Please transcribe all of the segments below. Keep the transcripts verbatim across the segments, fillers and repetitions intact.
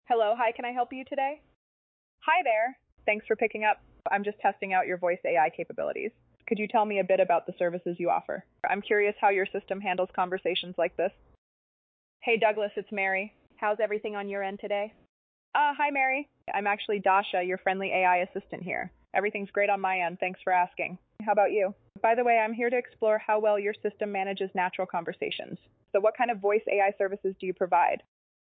Hello, hi, can I help you today? Hi there. Thanks for picking up. I'm just testing out your voice A I capabilities. Could you tell me a bit about the services you offer? I'm curious how your system handles conversations like this. Hey Douglas, it's Mary. How's everything on your end today? Uh, hi Mary. I'm actually Dasha, your friendly A I assistant here. Everything's great on my end, thanks for asking. How about you? By the way, I'm here to explore how well your system manages natural conversations. So what kind of voice A I services do you provide?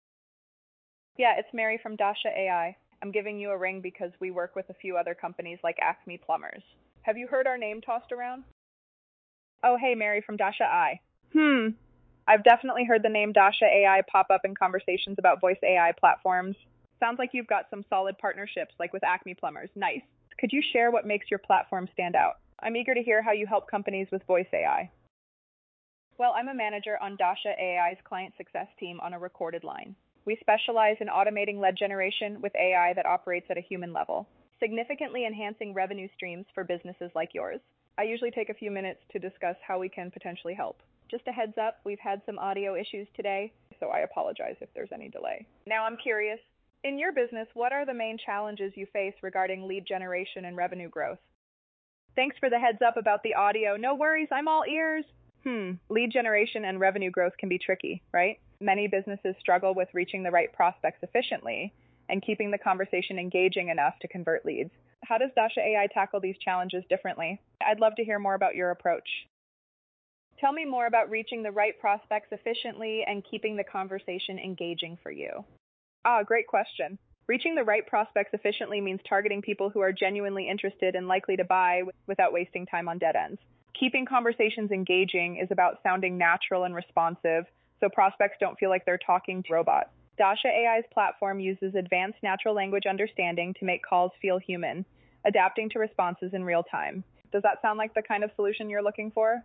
Yeah, it's Mary from Dasha A I. I'm giving you a ring because we work with a few other companies like Acme Plumbers. Have you heard our name tossed around? Oh, hey, Mary from Dasha A I. Hmm. I've definitely heard the name Dasha A I pop up in conversations about voice A I platforms. Sounds like you've got some solid partnerships, like with Acme Plumbers. Nice. Could you share what makes your platform stand out? I'm eager to hear how you help companies with voice A I. Well, I'm a manager on Dasha A I's client success team on a recorded line. We specialize in automating lead generation with A I that operates at a human level, significantly enhancing revenue streams for businesses like yours. I usually take a few minutes to discuss how we can potentially help. Just a heads up, we've had some audio issues today, so I apologize if there's any delay. Now I'm curious, in your business, what are the main challenges you face regarding lead generation and revenue growth? Thanks for the heads up about the audio. No worries, I'm all ears. Hmm, lead generation and revenue growth can be tricky, right? Many businesses struggle with reaching the right prospects efficiently and keeping the conversation engaging enough to convert leads. How does Dasha A I tackle these challenges differently? I'd love to hear more about your approach. Tell me more about reaching the right prospects efficiently and keeping the conversation engaging for you. Ah, great question. Reaching the right prospects efficiently means targeting people who are genuinely interested and likely to buy without wasting time on dead ends. Keeping conversations engaging is about sounding natural and responsive, so prospects don't feel like they're talking to a robot. Dasha A I's platform uses advanced natural language understanding to make calls feel human, adapting to responses in real time. Does that sound like the kind of solution you're looking for?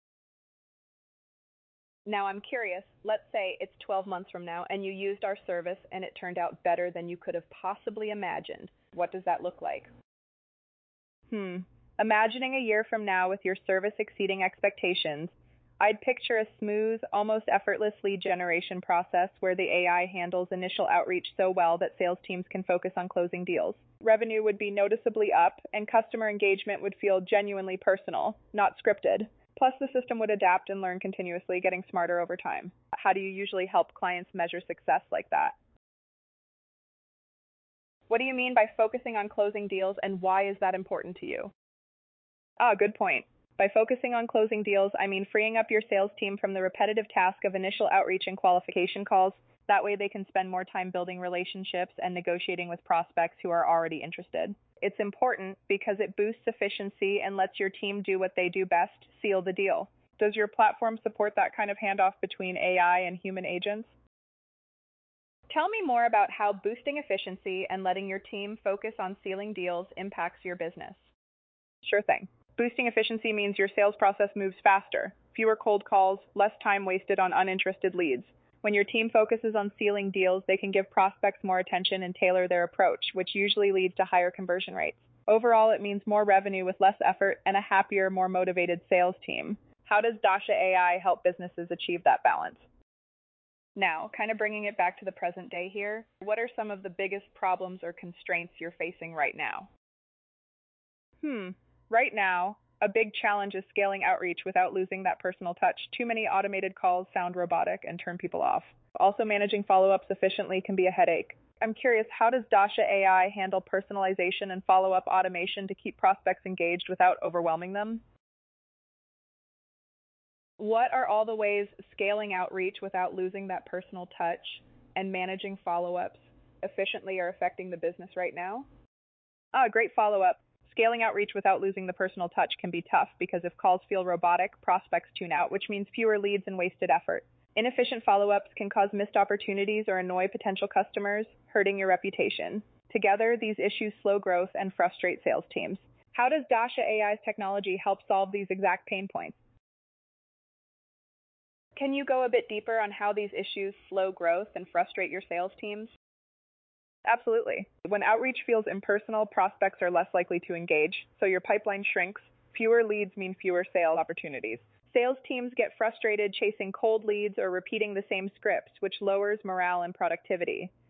Now I'm curious, let's say it's twelve months from now and you used our service and it turned out better than you could have possibly imagined. What does that look like? Hmm. Imagining a year from now with your service exceeding expectations, I'd picture a smooth, almost effortless lead generation process where the A I handles initial outreach so well that sales teams can focus on closing deals. Revenue would be noticeably up, and customer engagement would feel genuinely personal, not scripted. Plus, the system would adapt and learn continuously, getting smarter over time. How do you usually help clients measure success like that? What do you mean by focusing on closing deals, and why is that important to you? Ah, good point. By focusing on closing deals, I mean freeing up your sales team from the repetitive task of initial outreach and qualification calls. That way they can spend more time building relationships and negotiating with prospects who are already interested. It's important because it boosts efficiency and lets your team do what they do best, seal the deal. Does your platform support that kind of handoff between A I and human agents? Tell me more about how boosting efficiency and letting your team focus on sealing deals impacts your business. Sure thing. Boosting efficiency means your sales process moves faster, fewer cold calls, less time wasted on uninterested leads. When your team focuses on sealing deals, they can give prospects more attention and tailor their approach, which usually leads to higher conversion rates. Overall, it means more revenue with less effort and a happier, more motivated sales team. How does Dasha A I help businesses achieve that balance? Now, kind of bringing it back to the present day here, what are some of the biggest problems or constraints you're facing right now? Hmm. Right now, a big challenge is scaling outreach without losing that personal touch. Too many automated calls sound robotic and turn people off. Also, managing follow-ups efficiently can be a headache. I'm curious, how does Dasha A I handle personalization and follow-up automation to keep prospects engaged without overwhelming them? What are all the ways scaling outreach without losing that personal touch and managing follow-ups efficiently are affecting the business right now? Ah, great follow-up. Scaling outreach without losing the personal touch can be tough because if calls feel robotic, prospects tune out, which means fewer leads and wasted effort. Inefficient follow-ups can cause missed opportunities or annoy potential customers, hurting your reputation. Together, these issues slow growth and frustrate sales teams. How does Dasha A I's technology help solve these exact pain points? Can you go a bit deeper on how these issues slow growth and frustrate your sales teams? Absolutely. When outreach feels impersonal, prospects are less likely to engage, so your pipeline shrinks. Fewer leads mean fewer sales opportunities. Sales teams get frustrated chasing cold leads or repeating the same scripts, which lowers morale and productivity.